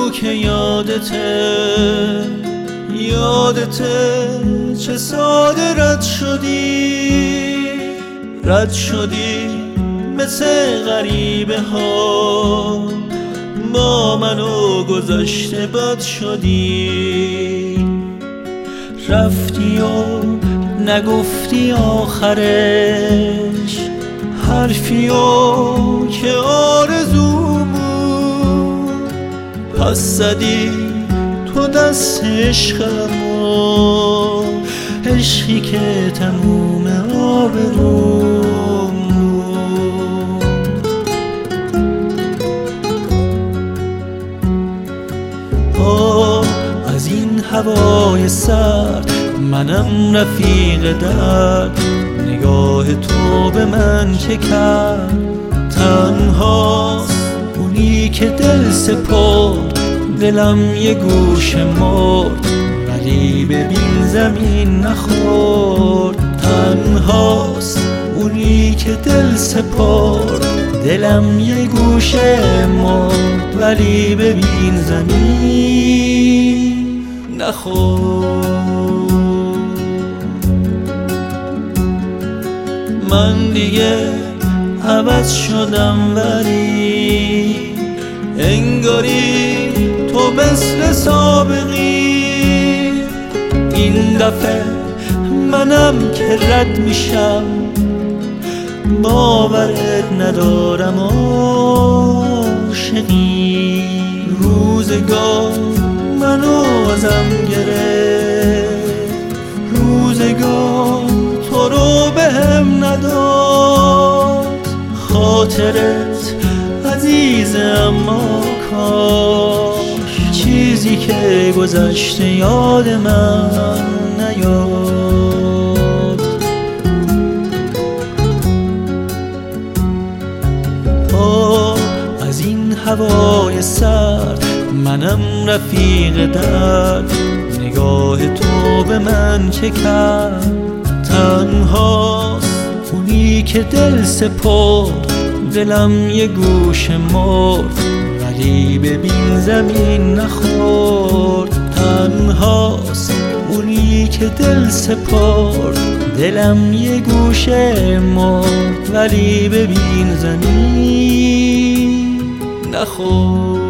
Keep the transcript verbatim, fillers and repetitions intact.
بگو که یادته، یادته چه ساده رد شدی، رد شدی مثل غریبه ها، با منو گذشته بد شدی. رفتی و نگفتی آخرش حرفی و که آرزومون، پس زدی تو دست عشقمو، عشقی که تموم آبروم بود. آه از این هوای سرد منم رفیق درد، نگاه تو به من چه کرد؟ تنهاست اونی که دل سپرد، دلم یه گوشه مرد ولی ببین زمین نخورد. تنهاست اونی که دل سپرد، دلم یه گوشه مرد ولی ببین زمین نخورد. من دیگه عوض شدم ولی انگاری تو مثل سابقی. این دفعه منم که رد میشم، باورت ندارم عاشقی. روزگار منو ازم گرفت، روزگار تو رو بهم نداد. خاطرت عزیز اما کاش چیزی که گذشته یاد من نیاد. آه از این هوای سرد منم رفیق درد، نگاه تو به من چه کرد؟ تنهاست اونی که دل سپرد، دلم یه گوشه مرد ولی ببین زمین نخورد. تنهاست اونی که دل سپرد، دلم یه گوشه مرد ولی ببین زمین نخورد.